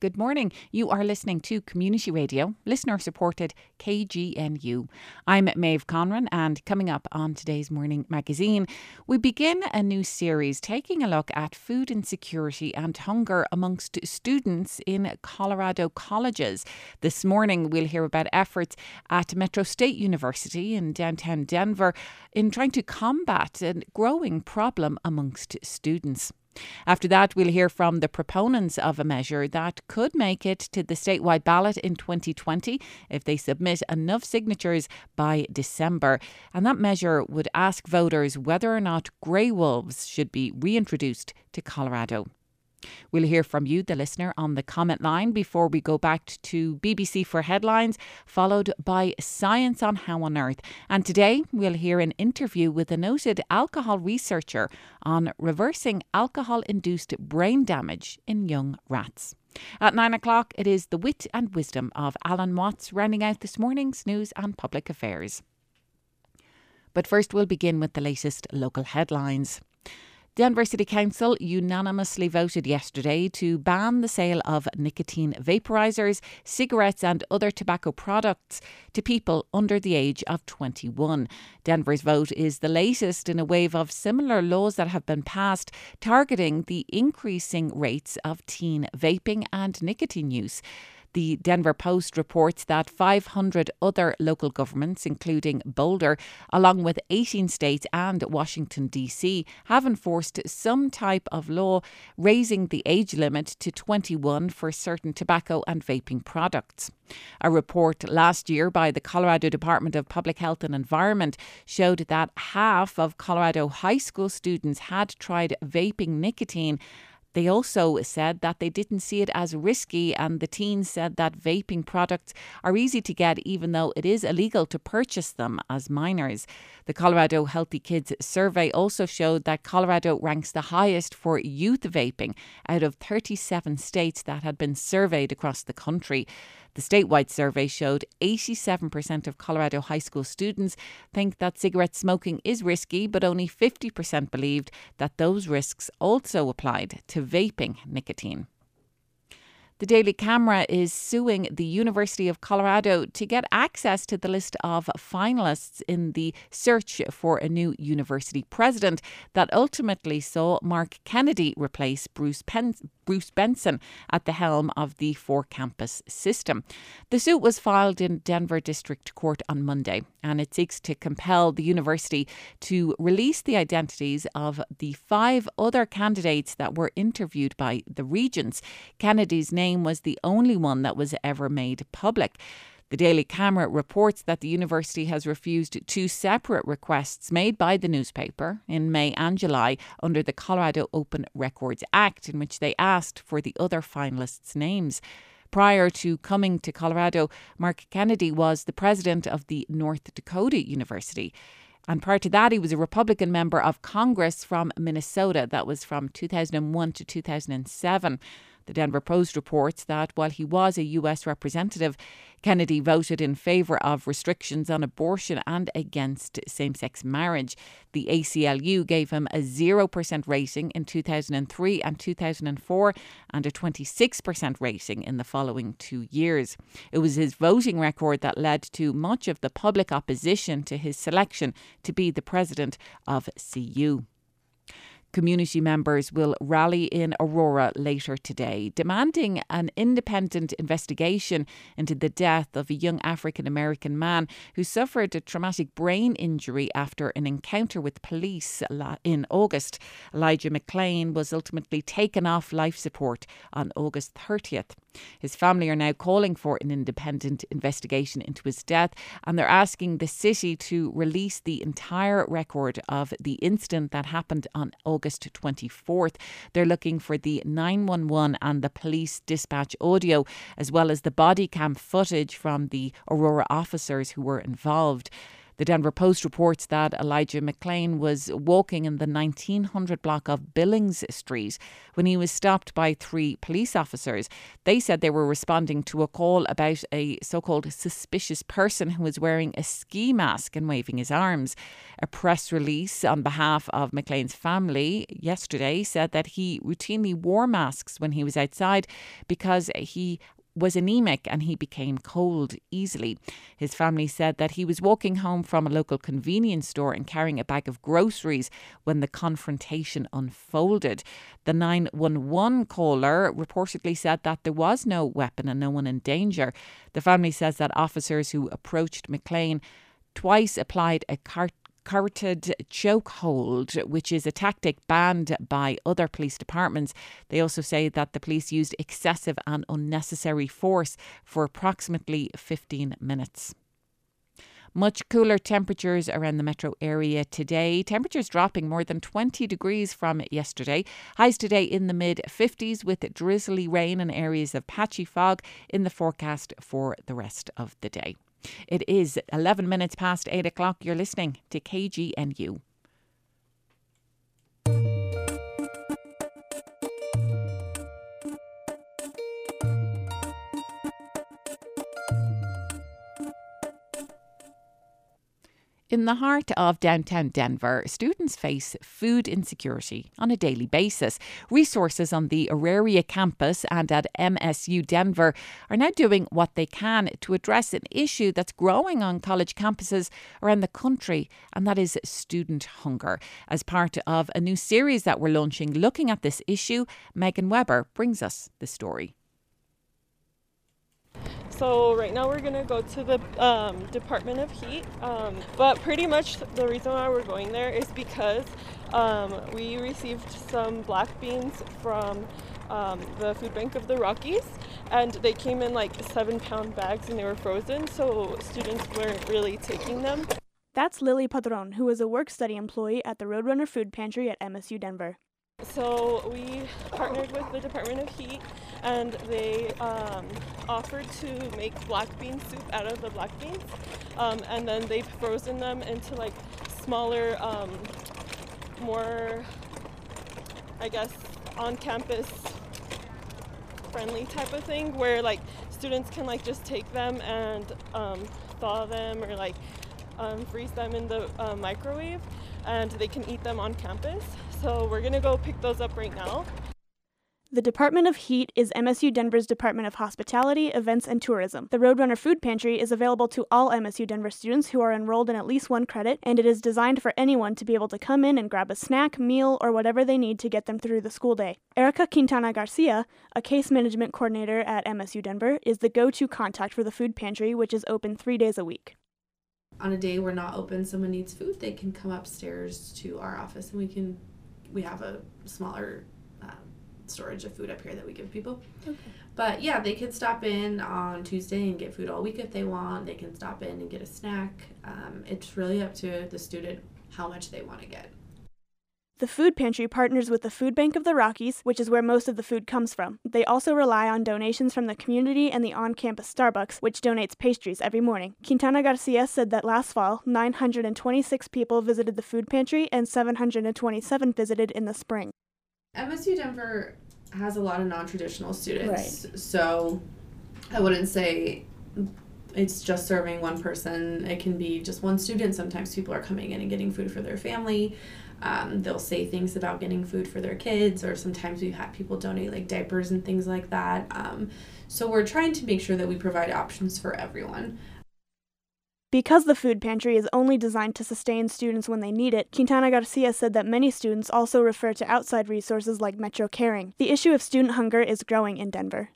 Good morning. You are listening to Community Radio, listener-supported KGNU. I'm Maeve Conran, and coming up on today's Morning Magazine, we begin a new series taking a look at food insecurity and hunger amongst students in Colorado colleges. This morning, we'll hear about efforts at Metro State University in downtown Denver in trying to combat a growing problem amongst students. After that, we'll hear from the proponents of a measure that could make it to the statewide ballot in 2020 if they submit enough signatures by December. And that measure would ask voters whether or not grey wolves should be reintroduced to Colorado. We'll hear from you, the listener, on the comment line before we go back to BBC for headlines, followed by Science on How on Earth. And today we'll hear an interview with a noted alcohol researcher on reversing alcohol-induced brain damage in young rats. At 9 o'clock, it is the wit and wisdom of Alan Watts rounding out this morning's news and public affairs. But first, we'll begin with the latest local headlines. Denver City Council unanimously voted yesterday to ban the sale of nicotine vaporizers, cigarettes and other tobacco products to people under the age of 21. Denver's vote is the latest in a wave of similar laws that have been passed targeting the increasing rates of teen vaping and nicotine use. The Denver Post reports that 500 other local governments, including Boulder, along with 18 states and Washington, D.C., have enforced some type of law raising the age limit to 21 for certain tobacco and vaping products. A report last year by the Colorado Department of Public Health and Environment showed that half of Colorado high school students had tried vaping nicotine. They also said that they didn't see it as risky, and the teens said that vaping products are easy to get even though it is illegal to purchase them as minors. The Colorado Healthy Kids survey also showed that Colorado ranks the highest for youth vaping out of 37 states that had been surveyed across the country. The statewide survey showed 87% of Colorado high school students think that cigarette smoking is risky, but only 50% believed that those risks also applied to vaping nicotine. The Daily Camera is suing the University of Colorado to get access to the list of finalists in the search for a new university president that ultimately saw Mark Kennedy replace Bruce Benson at the helm of the four-campus system. The suit was filed in Denver District Court on Monday, and it seeks to compel the university to release the identities of the 5 other candidates that were interviewed by the regents. Kennedy's name was the only one that was ever made public. The Daily Camera reports that the university has refused 2 separate requests made by the newspaper in May and July under the Colorado Open Records Act, in which they asked for the other finalists' names. Prior to coming to Colorado, Mark Kennedy was the president of the North Dakota University. And prior to that, he was a Republican member of Congress from Minnesota. That was from 2001 to 2007. The Denver Post reports that while he was a U.S. representative, Kennedy voted in favour of restrictions on abortion and against same-sex marriage. The ACLU gave him a 0% rating in 2003 and 2004 and a 26% rating in the following 2 years. It was his voting record that led to much of the public opposition to his selection to be the president of CU. Community members will rally in Aurora later today, demanding an independent investigation into the death of a young African-American man who suffered a traumatic brain injury after an encounter with police in August. Elijah McLean was ultimately taken off life support on August 30th. His family are now calling for an independent investigation into his death, and they're asking the city to release the entire record of the incident that happened on August 24th. They're looking for the 911 and the police dispatch audio, as well as the body cam footage from the Aurora officers who were involved. The Denver Post reports that Elijah McLean was walking in the 1900 block of Billings Street when he was stopped by 3 police officers. They said they were responding to a call about a so-called suspicious person who was wearing a ski mask and waving his arms. A press release on behalf of McLean's family yesterday said that he routinely wore masks when he was outside because he was anemic and he became cold easily. His family said that he was walking home from a local convenience store and carrying a bag of groceries when the confrontation unfolded. The 911 caller reportedly said that there was no weapon and no one in danger. The family says that officers who approached McLean twice applied a carotid chokehold, which is a tactic banned by other police departments. They also say that the police used excessive and unnecessary force for approximately 15 minutes. Much cooler temperatures around the metro area today. Temperatures dropping more than 20 degrees from yesterday. Highs today in the mid-50s with drizzly rain and areas of patchy fog in the forecast for the rest of the day. It is 11 minutes past 8 o'clock. You're listening to KGNU. In the heart of downtown Denver, students face food insecurity on a daily basis. Resources on the Auraria campus and at MSU Denver are now doing what they can to address an issue that's growing on college campuses around the country, and that is student hunger. As part of a new series that we're launching looking at this issue, Megan Weber brings us the story. So right now we're going to go to the Department of Heat, but pretty much the reason why we're going there is because we received some black beans from the Food Bank of the Rockies, and they came in like 7-pound bags and they were frozen, so students weren't really taking them. That's Lily Padron, who is a work-study employee at the Roadrunner Food Pantry at MSU Denver. So we partnered with the Department of Heat, and they offered to make black bean soup out of the black beans, and then they've frozen them into like smaller, more, I guess, on-campus friendly type of thing, where like students can like just take them and thaw them or like freeze them in the microwave, and they can eat them on campus. So we're gonna go pick those up right now. The Department of Heat is MSU Denver's Department of Hospitality, Events, and Tourism. The Roadrunner Food Pantry is available to all MSU Denver students who are enrolled in at least 1 credit, and it is designed for anyone to be able to come in and grab a snack, meal, or whatever they need to get them through the school day. Erica Quintana Garcia, a case management coordinator at MSU Denver, is the go-to contact for the food pantry, which is open 3 days a week. On a day we're not open, someone needs food, they can come upstairs to our office and we have a smaller storage of food up here that we give people. Okay. But yeah, they can stop in on Tuesday and get food all week if they want. They can stop in and get a snack. It's really up to the student how much they want to get. The food pantry partners with the Food Bank of the Rockies, which is where most of the food comes from. They also rely on donations from the community and the on-campus Starbucks, which donates pastries every morning. Quintana Garcia said that last fall, 926 people visited the food pantry and 727 visited in the spring. MSU Denver has a lot of non-traditional students, right. So I wouldn't say it's just serving one person. It can be just one student. Sometimes people are coming in and getting food for their family. They'll say things about getting food for their kids, or sometimes we've had people donate like diapers and things like that. So we're trying to make sure that we provide options for everyone. Because the food pantry is only designed to sustain students when they need it, Quintana Garcia said that many students also refer to outside resources like Metro Caring. The issue of student hunger is growing in Denver.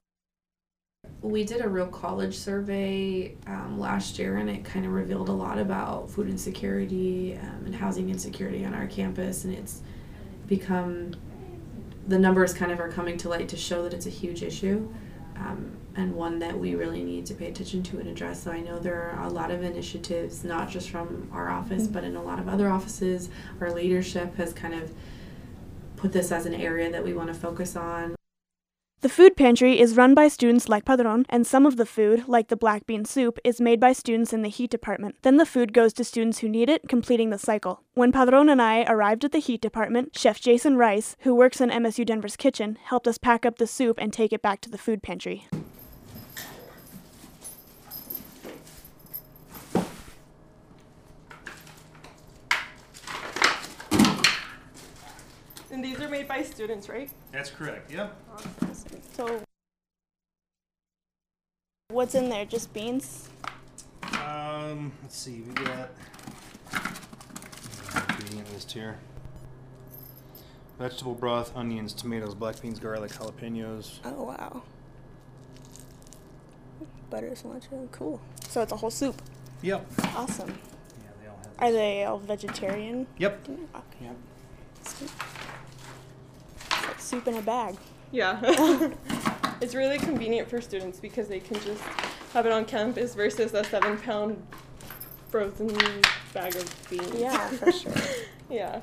We did a real college survey last year, and it kind of revealed a lot about food insecurity and housing insecurity on our campus, and it's become, the numbers kind of are coming to light to show that it's a huge issue. And one that we really need to pay attention to and address. So I know there are a lot of initiatives, not just from our office, but in a lot of other offices. Our leadership has kind of put this as an area that we want to focus on. The food pantry is run by students like Padron, and some of the food, like the black bean soup, is made by students in the heat department. Then the food goes to students who need it, completing the cycle. When Padron and I arrived at the heat department, Chef Jason Rice, who works in MSU Denver's kitchen, helped us pack up the soup and take it back to the food pantry. And these are made by students, right? That's correct, yep. Awesome. So, what's in there? Just beans? Let's see, we got ingredient list here. Vegetable broth, onions, tomatoes, black beans, garlic, jalapenos. Oh, wow. Butter, cilantro, cool. So it's a whole soup. Yep. Awesome. Yeah, they all have Are this. they all vegetarian? Yep. Okay. Yep. Soup. It's like soup in a bag. Yeah. It's really convenient for students because they can just have it on campus versus a 7-pound frozen bag of beans. Yeah, for sure. Yeah.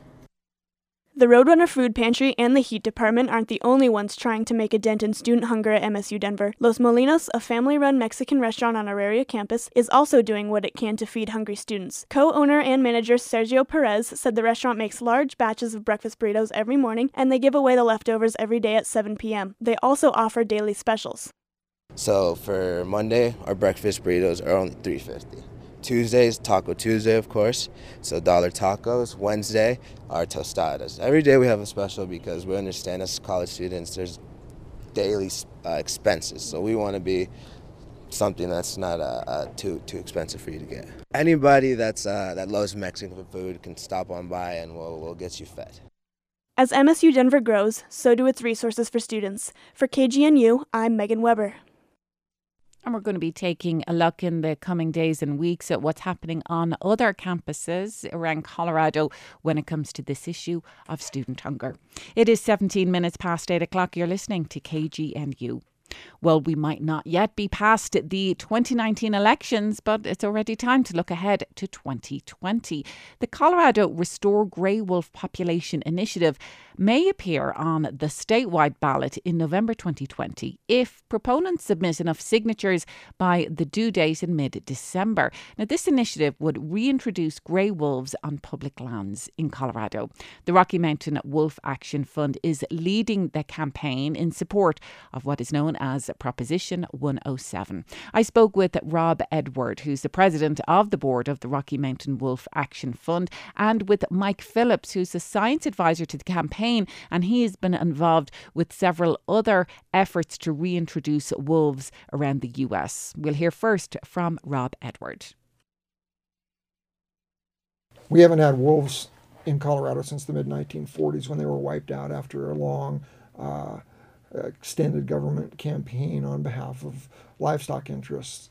The Roadrunner Food Pantry and the Heat Department aren't the only ones trying to make a dent in student hunger at MSU Denver. Los Molinos, a family-run Mexican restaurant on Auraria campus, is also doing what it can to feed hungry students. Co-owner and manager Sergio Perez said the restaurant makes large batches of breakfast burritos every morning, and they give away the leftovers every day at 7 p.m. They also offer daily specials. So for Monday, our breakfast burritos are only $3.50. Tuesdays, Taco Tuesday, of course, so $1 tacos. Wednesday, our tostadas. Every day we have a special because we understand as college students there's daily expenses, so we want to be something that's not too expensive for you to get. Anybody that loves Mexican food can stop on by and we'll get you fed. As MSU Denver grows, so do its resources for students. For KGNU, I'm Megan Weber. And we're going to be taking a look in the coming days and weeks at what's happening on other campuses around Colorado when it comes to this issue of student hunger. It is 17 minutes past 8 o'clock. You're listening to KGNU. Well, we might not yet be past the 2019 elections, but it's already time to look ahead to 2020. The Colorado Restore Grey Wolf Population Initiative may appear on the statewide ballot in November 2020 if proponents submit enough signatures by the due date in mid-December. Now, this initiative would reintroduce grey wolves on public lands in Colorado. The Rocky Mountain Wolf Action Fund is leading the campaign in support of what is known as Proposition 107. I spoke with Rob Edward, who's the president of the board of the Rocky Mountain Wolf Action Fund, and with Mike Phillips, who's a science advisor to the campaign, and he has been involved with several other efforts to reintroduce wolves around the US. We'll hear first from Rob Edward. We haven't had wolves in Colorado since the mid-1940s when they were wiped out after a long extended government campaign on behalf of livestock interests.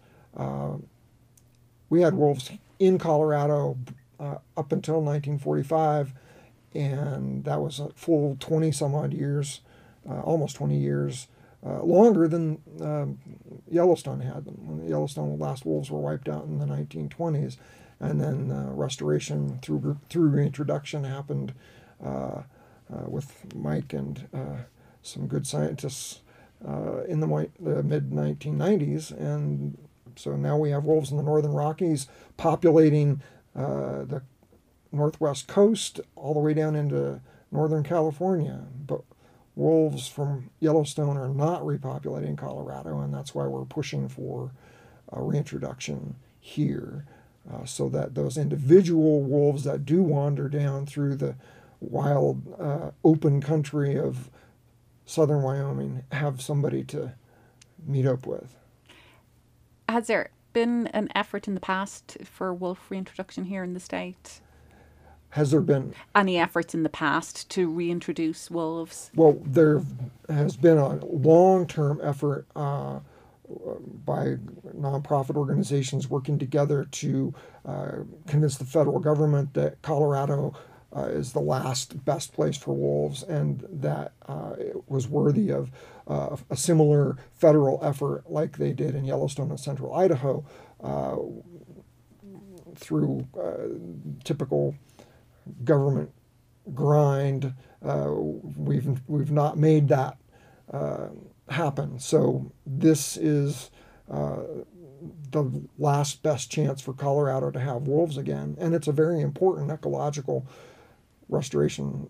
We had wolves in Colorado up until 1945, and that was a full 20 some odd years, almost 20 years, longer than Yellowstone had them. When the Yellowstone last wolves were wiped out in the 1920s, and then restoration through reintroduction happened with Mike and some good scientists in the mid-1990s, and so now we have wolves in the Northern Rockies populating the northwest coast all the way down into Northern California. But wolves from Yellowstone are not repopulating Colorado, and that's why we're pushing for reintroduction here, so that those individual wolves that do wander down through the wild, open country of southern Wyoming have somebody to meet up with. Has there been an effort in the past for wolf reintroduction here in the state? Has there been any efforts in the past to reintroduce wolves? Well, there has been a long-term effort by nonprofit organizations working together to convince the federal government that Colorado is the last best place for wolves, and that it was worthy of a similar federal effort like they did in Yellowstone and central Idaho through typical government grind. We've not made that happen. So this is the last best chance for Colorado to have wolves again, and it's a very important ecological restoration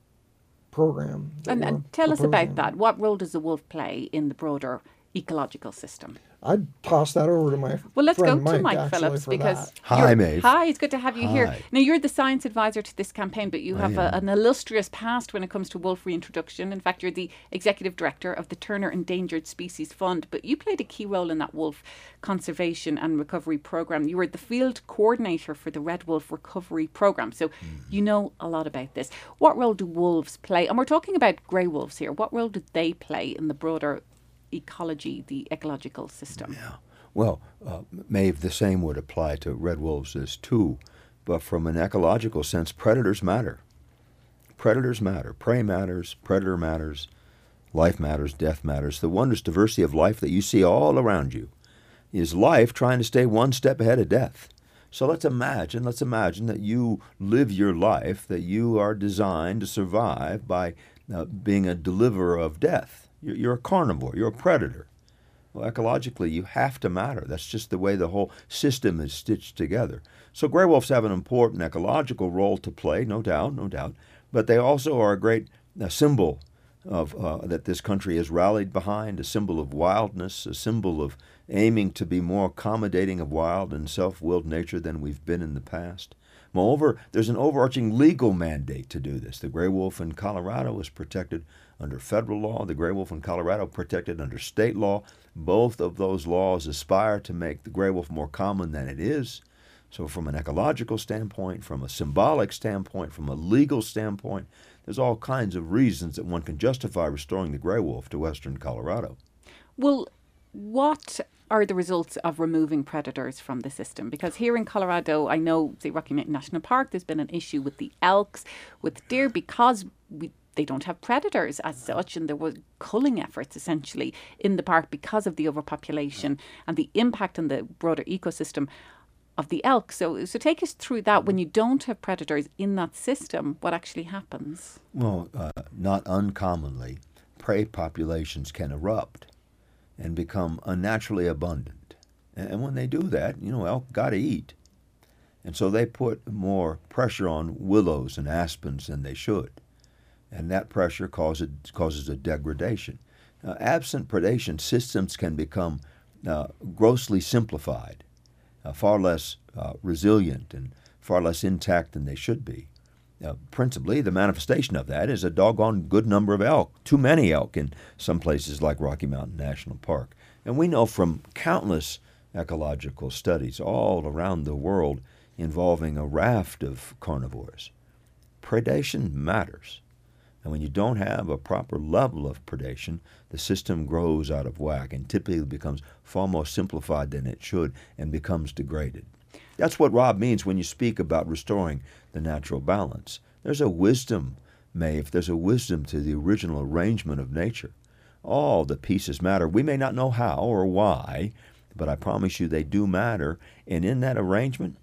program. And tell us about that. What role does the wolf play in the broader ecological system? I'd toss that over to my Well, let's go friend to Mike Mike Phillips because Hi, Maeve. Hi, it's good to have you here. Hi. Now, you're the science advisor to this campaign, but you have an illustrious past when it comes to wolf reintroduction. In fact, you're the executive director of the Turner Endangered Species Fund, but you played a key role in that wolf conservation and recovery program. You were the field coordinator for the Red Wolf Recovery Program, so you know a lot about this. What role do wolves play? And we're talking about grey wolves here. What role do they play in the broader ecology, the ecological system? Yeah. Well, Maeve, the same would apply to red wolves as too, but from an ecological sense, predators matter. Predators matter. Prey matters, predator matters, life matters, death matters. The wondrous diversity of life that you see all around you is life trying to stay one step ahead of death. So let's imagine that you live your life, that you are designed to survive by being a deliverer of death. You're a carnivore, you're a predator. Well, ecologically, you have to matter. That's just the way the whole system is stitched together. So gray wolves have an important ecological role to play, no doubt, but they also are a great symbol of that this country has rallied behind, a symbol of wildness, a symbol of aiming to be more accommodating of wild and self-willed nature than we've been in the past. Moreover, there's an overarching legal mandate to do this. The gray wolf in Colorado is protected under federal law. The gray wolf in Colorado protected under state law. Both of those laws aspire to make the gray wolf more common than it is. So from an ecological standpoint, from a symbolic standpoint, from a legal standpoint, there's all kinds of reasons that one can justify restoring the gray wolf to western Colorado. Well, what are the results of removing predators from the system? Because here in Colorado, I know, say, Rocky Mountain National Park, there's been an issue with the elks, with deer, because they don't have predators as such, and there were culling efforts essentially in the park because of the overpopulation and the impact on the broader ecosystem of the elk. So take us through that. When you don't have predators in that system, what actually happens? Well, not uncommonly, prey populations can erupt and become unnaturally abundant. And when they do that, elk got to eat. And so they put more pressure on willows and aspens than they should. And that pressure causes a degradation. Absent predation, systems can become grossly simplified, far less resilient and far less intact than they should be. Principally, the manifestation of that is a doggone good number of elk, too many elk in some places like Rocky Mountain National Park. And we know from countless ecological studies all around the world involving a raft of carnivores, predation matters. And when you don't have a proper level of predation, the system grows out of whack and typically becomes far more simplified than it should and becomes degraded. That's what Rob means when you speak about restoring the natural balance. There's a wisdom, Maeve, there's a wisdom to the original arrangement of nature. All the pieces matter. We may not know how or why, but I promise you they do matter. And in that arrangement,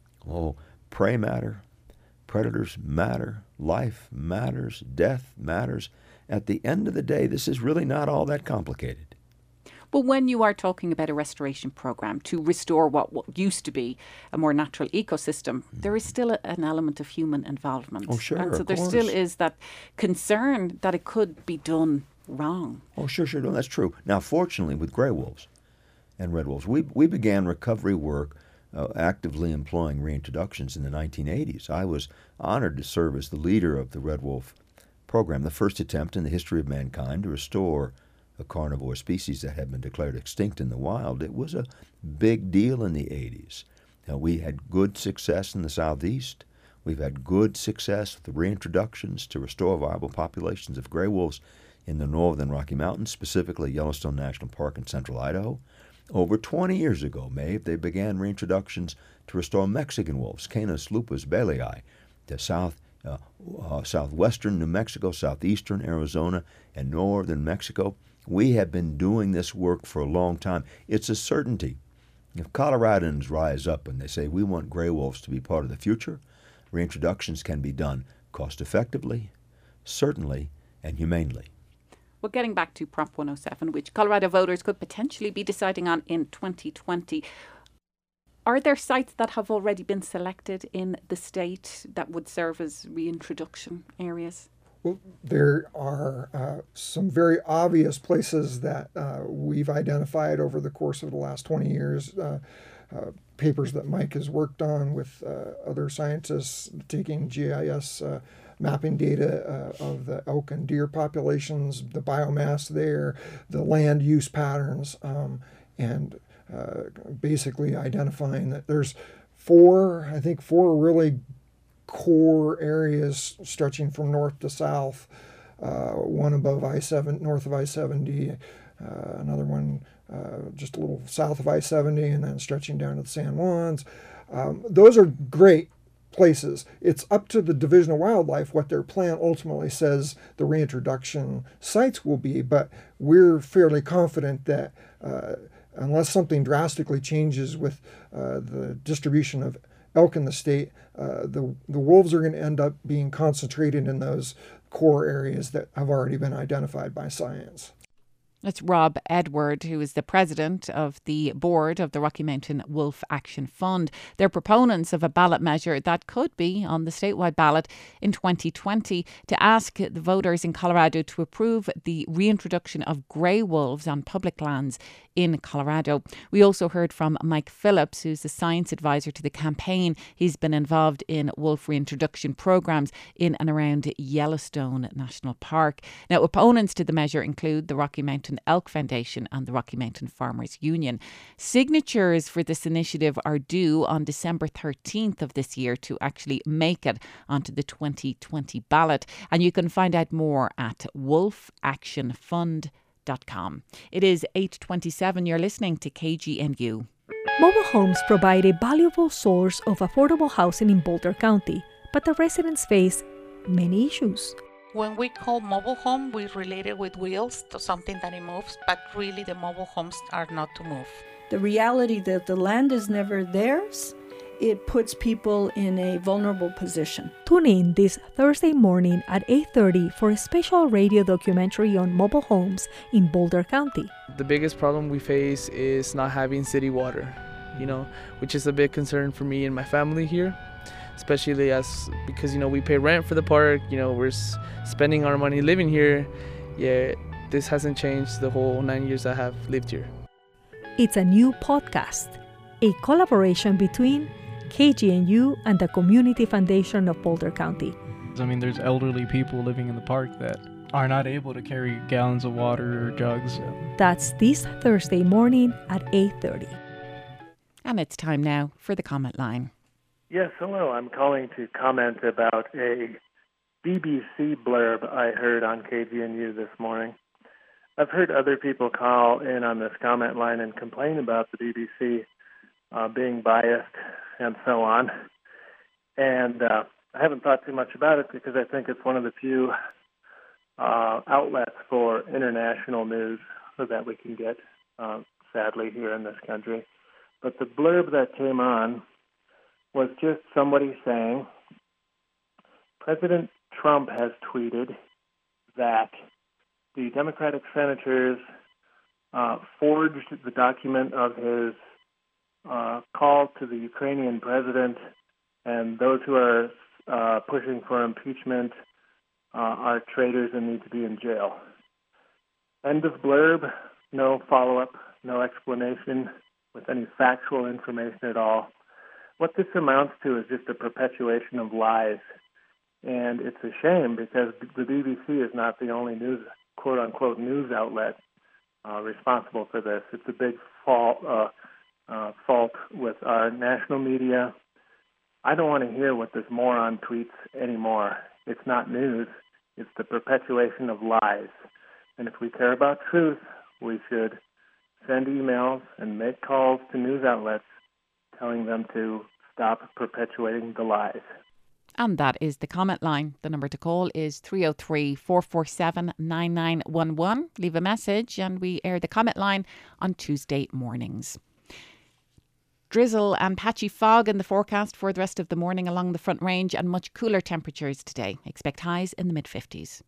prey matter, predators matter, life matters, death matters. At the end of the day, this is really not all that complicated. But when you are talking about a restoration program to restore what used to be a more natural ecosystem, there is still an element of human involvement. Oh, sure. And so there course. still is that concern that it could be done wrong. Oh, sure. No, that's true. Now, fortunately, with gray wolves and red wolves, we began recovery work actively employing reintroductions in the 1980s. I was honored to serve as the leader of the Red Wolf program, the first attempt in the history of mankind to restore a carnivore species that had been declared extinct in the wild. It was a big deal in the 80s. We had good success in the southeast. We've had good success with the reintroductions to restore viable populations of gray wolves in the northern Rocky Mountains, specifically Yellowstone National Park in central Idaho. Over 20 years ago, Maeve, they began reintroductions to restore Mexican wolves, Canis lupus bailey, to southwestern New Mexico, southeastern Arizona, and northern Mexico. We have been doing this work for a long time. It's a certainty. If Coloradans rise up and they say, we want gray wolves to be part of the future, reintroductions can be done cost-effectively, certainly, and humanely. Well, getting back to Prop 107, which Colorado voters could potentially be deciding on in 2020, are there sites that have already been selected in the state that would serve as reintroduction areas? Well, there are some very obvious places that we've identified over the course of the last 20 years. Papers that Mike has worked on with other scientists taking GIS mapping data of the elk and deer populations, the biomass there, the land use patterns, and basically identifying that there's four really core areas stretching from north to south, one above I-7, north of I-70, another one just a little south of I-70, and then stretching down to the San Juans. Those are great places. It's up to the Division of Wildlife what their plan ultimately says the reintroduction sites will be, but we're fairly confident that unless something drastically changes with the distribution of elk in the state, the wolves are going to end up being concentrated in those core areas that have already been identified by science. It's Rob Edward, who is the president of the board of the Rocky Mountain Wolf Action Fund. They're proponents of a ballot measure that could be on the statewide ballot in 2020 to ask the voters in Colorado to approve the reintroduction of grey wolves on public lands in Colorado. We also heard from Mike Phillips, who's the science advisor to the campaign. He's been involved in wolf reintroduction programs in and around Yellowstone National Park. Now, opponents to the measure include the Rocky Mountain Elk Foundation and the Rocky Mountain Farmers Union. Signatures for this initiative are due on December 13th of this year to actually make it onto the 2020 ballot. And you can find out more at wolfactionfund.com. It is 8:27. You're listening to KGNU. Mobile homes provide a valuable source of affordable housing in Boulder County, but the residents face many issues. When we call mobile home, we relate it with wheels to something that it moves, but really the mobile homes are not to move. The reality that the land is never theirs, it puts people in a vulnerable position. Tune in this Thursday morning at 8:30 for a special radio documentary on mobile homes in Boulder County. The biggest problem we face is not having city water, which is a big concern for me and my family here, especially because we pay rent for the park, we're spending our money living here, yet this hasn't changed the whole 9 years I have lived here. It's a new podcast, a collaboration between KGNU and the Community Foundation of Boulder County. There's elderly people living in the park that are not able to carry gallons of water or jugs. That's this Thursday morning at 8:30. And it's time now for the comment line. Yes, hello. I'm calling to comment about a BBC blurb I heard on KGNU this morning. I've heard other people call in on this comment line and complain about the BBC being biased and so on. And I haven't thought too much about it because I think it's one of the few outlets for international news that we can get, sadly, here in this country. But the blurb that came on was just somebody saying, President Trump has tweeted that the Democratic senators forged the document of his call to the Ukrainian president, and those who are pushing for impeachment are traitors and need to be in jail. End of blurb, no follow-up, no explanation with any factual information at all. What this amounts to is just a perpetuation of lies. And it's a shame because the BBC is not the only news, quote-unquote, news outlet responsible for this. It's a big fault with our national media. I don't want to hear what this moron tweets anymore. It's not news. It's the perpetuation of lies. And if we care about truth, we should send emails and make calls to news outlets telling them to stop perpetuating the lies. And that is the comment line. The number to call is 303-447-9911. Leave a message and we air the comment line on Tuesday mornings. Drizzle and patchy fog in the forecast for the rest of the morning along the Front Range and much cooler temperatures today. Expect highs in the mid-50s.